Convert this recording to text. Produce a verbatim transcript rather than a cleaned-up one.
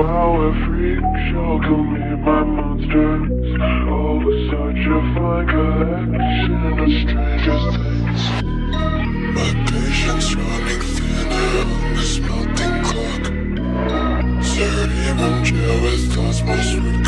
hour freak show, come meet my monsters. All was such a fine collection of strangest things. My patience running thinner on this melting clock. Cerebral jail with thoughts more sweet